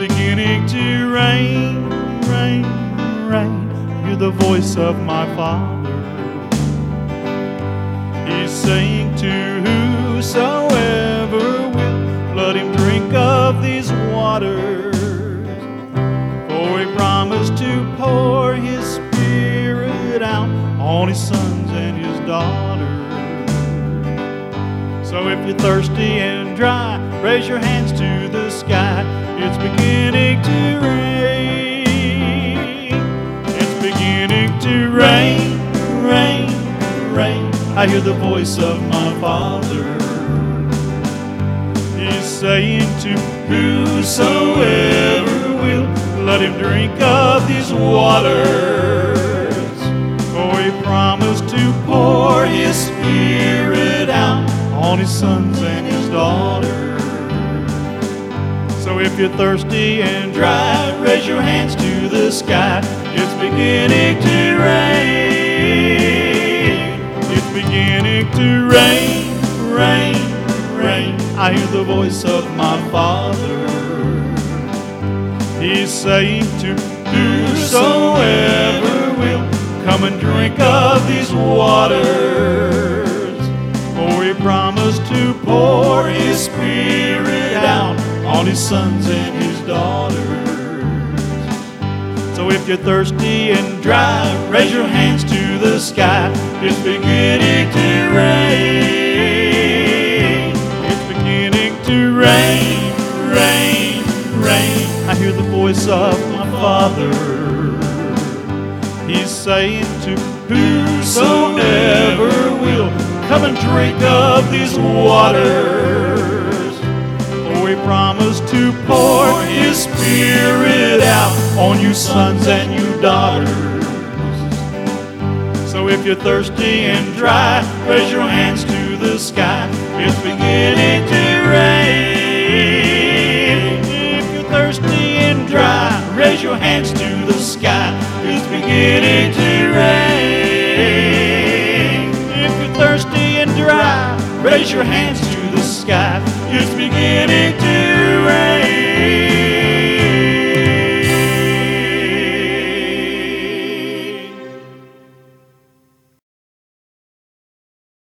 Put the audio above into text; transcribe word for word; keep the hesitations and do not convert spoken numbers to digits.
beginning to rain, rain, rain. Hear the voice of my Father. He's saying to whosoever will, let him drink of these waters. For he promised to pour his Spirit out on his sons and his daughters. So if you're thirsty and dry, raise your hands to the sky. It's beginning to rain. It's beginning to rain, rain, rain. I hear the voice of my Father. He's saying to whosoever will, let him drink of these waters. For he promised to pour his Spirit out on his sons and his daughters. So if you're thirsty and dry, raise your hands to the sky. It's beginning to rain. It's beginning to rain, rain, rain. I hear the voice of my Father. He's saying to whosoever will, come and drink of these waters. For he promised to pour his Spirit out on his sons and his daughters. So if you're thirsty and dry, raise your hands to the sky. It's beginning to rain. It's beginning to rain, rain, rain. I hear the voice of my Father. He's saying to whosoever will, come and drink of these waters. For he promised to pour his Spirit out on you sons and you daughters. So if you're thirsty and dry, raise your hands to the sky. It's beginning to rain. If you're thirsty and dry, raise your hands to the sky. It's beginning to rain. If you're thirsty and dry, raise your hands to the sky. It's beginning to rain.